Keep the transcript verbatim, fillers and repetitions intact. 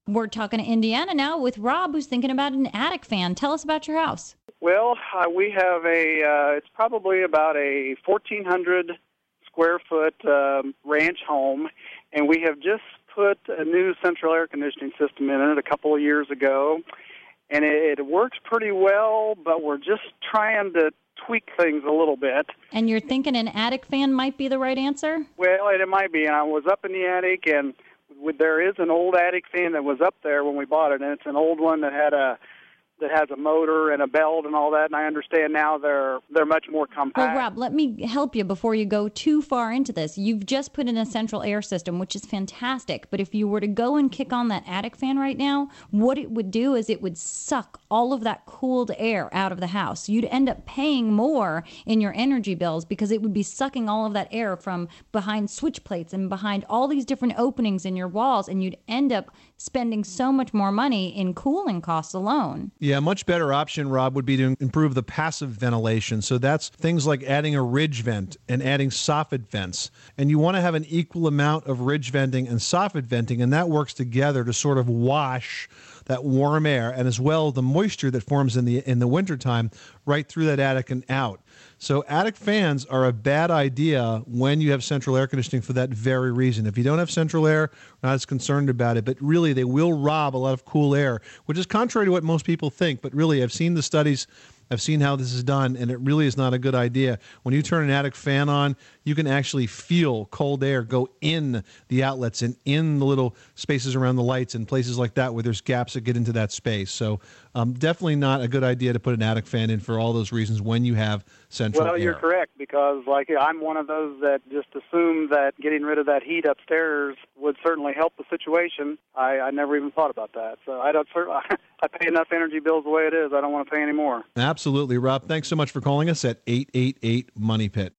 We're talking to Indiana now with Rob, who's thinking about an attic fan. Tell us about your house. Well, uh, we have a, uh, it's probably about a fourteen hundred square foot um, ranch home, and we have just put a new central air conditioning system in it a couple of years ago, and it, it works pretty well, but we're just trying to tweak things a little bit. And you're thinking an attic fan might be the right answer? Well, it, it might be, and I was up in the attic, and there is an old attic fan that was up there when we bought it, and it's an old one that had a that has a motor and a belt and all that, and I understand now they're they're much more compact. Well, Rob, let me help you before you go too far into this. You've just put in a central air system, which is fantastic, but if you were to go and kick on that attic fan right now, what it would do is it would suck all of that cooled air out of the house. You'd end up paying more in your energy bills because it would be sucking all of that air from behind switch plates and behind all these different openings in your walls, and you'd end up spending so much more money in cooling costs alone. Yeah, a much better option, Rob, would be to improve the passive ventilation. So that's things like adding a ridge vent and adding soffit vents. And you want to have an equal amount of ridge venting and soffit venting, and that works together to sort of wash that warm air and as well the moisture that forms in the in the wintertime right through that attic and out. So attic fans are a bad idea when you have central air conditioning for that very reason. If you don't have central air, we're not as concerned about it, but really they will rob a lot of cool air, which is contrary to what most people think. But really, I've seen the studies. I've seen how this is done, and it really is not a good idea. When you turn an attic fan on, you can actually feel cold air go in the outlets and in the little spaces around the lights and places like that where there's gaps that get into that space. So um, definitely not a good idea to put an attic fan in for all those reasons when you have central well, air. Well, you're correct, because like I'm one of those that just assumed that getting rid of that heat upstairs would certainly help the situation. I, I never even thought about that. So I don't. I pay enough energy bills the way it is. I don't want to pay any more. Absolutely, Rob. Thanks so much for calling us at eight eight eight Money Pit.